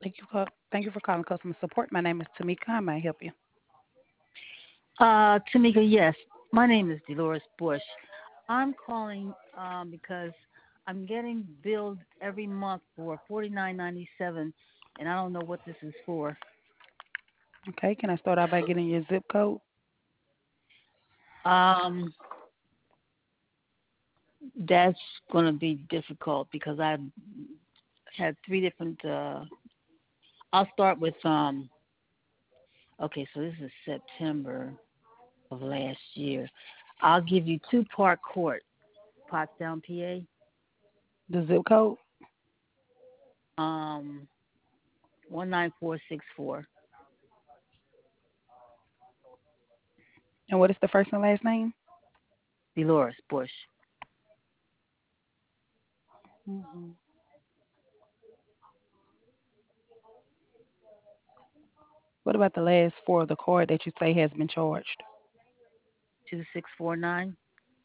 Thank you for calling customer support. My name is Tamika. How may I help you? Tamika, yes. My name is Dolores Bush. I'm calling because I'm getting billed every month for $49.97, and I don't know what this is for. Okay, can I start out by getting your zip code? Um, that's going to be difficult because I've had three different. I'll start with. Okay, so this is September of last year. I'll give you Two Park Court, Pottstown, PA. The zip code? 19464. And what is the first and last name? Dolores Bush. hmm What about the last four of the card that you say has been charged? 2649.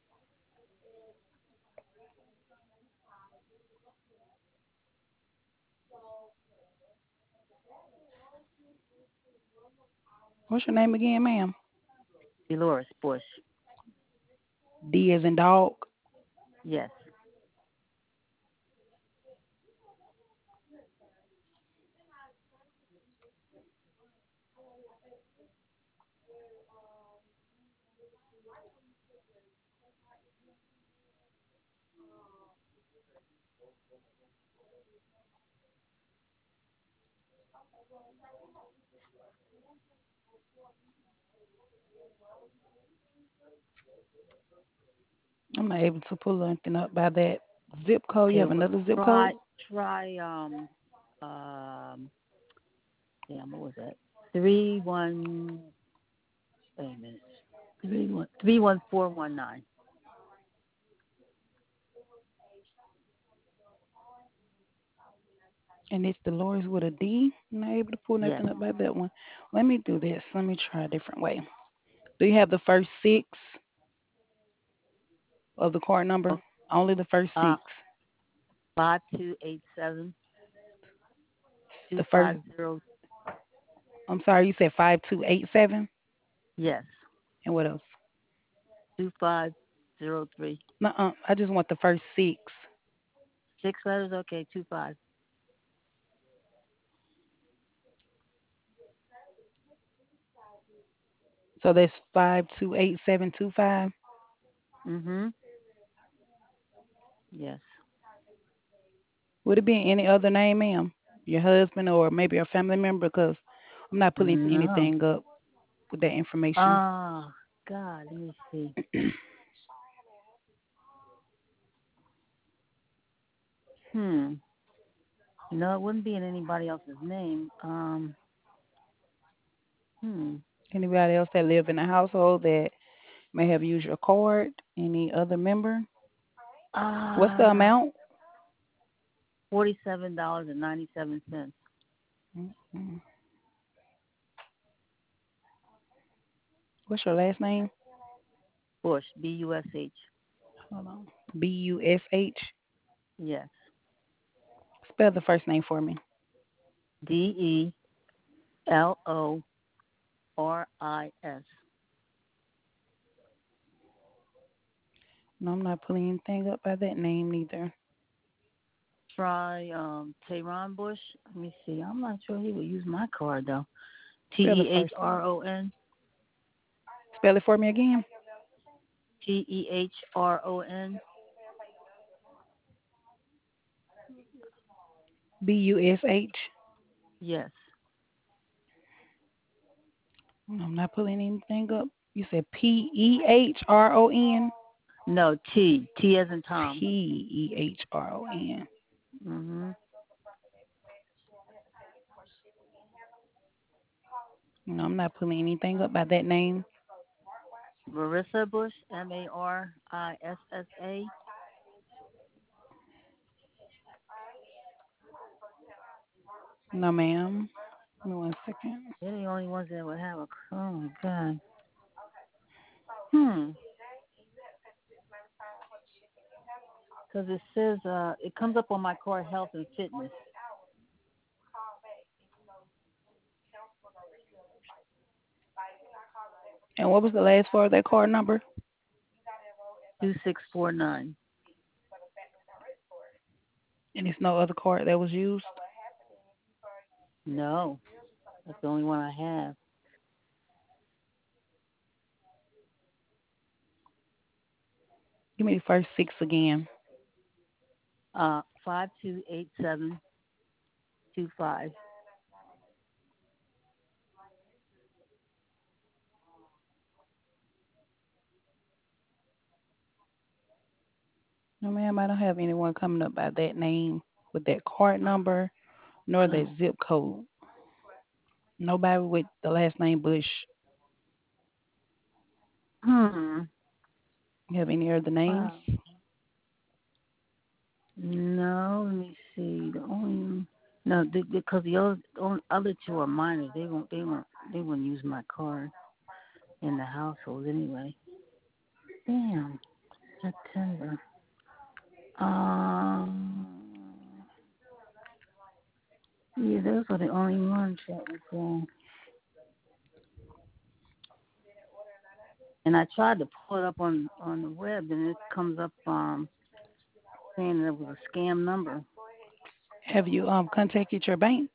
What's your name again, ma'am? Dolores Bush. D as in dog. Yes. I'm not able to pull anything up by that zip code. You Okay. have another zip code? Try. Um. Damn. What was that? 31. Wait a minute. 31419. And it's Dolores with a D. I'm not able to pull Yes. nothing up by that one. Let me do this. Let me try a different way. Do you have the first six of the card number? Oh, Only the first uh, six. 5287 The first. 250. I'm sorry. You said 5287. Yes. And what else? 2503. Nuh-uh. I just want the first six. 6 letters. Okay. 25. So that's 528725. Mhm. Yes. Would it be any other name, ma'am? Your husband or maybe a family member? Because I'm not pulling No. anything up with that information. Ah. God. Let me see. Hmm. No, it wouldn't be in anybody else's name. Hmm. Anybody else that live in the household that may have used your card? Any other member? What's the Uh, amount? $47.97. Mm. What's your last name? Bush, Bush. Hold on. Bush. Yes. Spell the first name for me. Delloris. No, I'm not pulling anything up by that name neither. Try Tehran Bush. Let me see. I'm not sure he would use my card though. Spell the first name. Tehron. Spell it for me again. Tehron. Bush. Yes. No, I'm not pulling anything up. You said Pehron. No, T. T as in Tom. Pehron. Mhm. No, I'm not pulling anything up by that name. Marissa Bush, Marissa. No, ma'am. Give me 1 second. They're the only ones that would have a. Oh my God. Hmm. Because it says it comes up on my card, health and fitness. And what was the last four of that card number? 2649. And it's no other card that was used? No, that's the only one I have. Give me the first six again. 528725. No, ma'am, I don't have anyone coming up by that name with that card number nor that Oh. zip code. Nobody with the last name Bush. Hmm. You have any other names? Wow. No, let me see. The only no, because the other two are minors. They won't use my card in the household anyway. Damn, September. Um, yeah, those are the only ones that was And I tried to pull it up on the web, and it comes up saying that it was a scam number. Have you contacted your bank?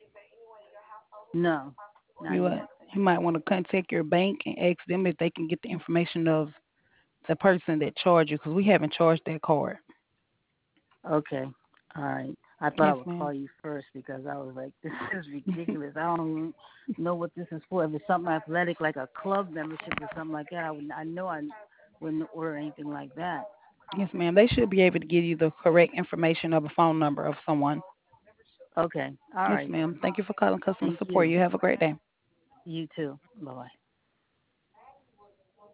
No, not You yet. you might want to contact your bank and ask them if they can get the information of the person that charged you, because we haven't charged that card. Okay, all right. I thought I Yes, would ma'am. call you first because I was like, this is ridiculous. I don't even know what this is for. If it's something athletic like a club membership or something like that, I know I wouldn't order anything like that. Yes, ma'am. They should be able to give you the correct information of a phone number of someone. Okay, all Yes, right. ma'am. Thank you for calling customer Thank support. you. You have a great day. You too. Bye bye.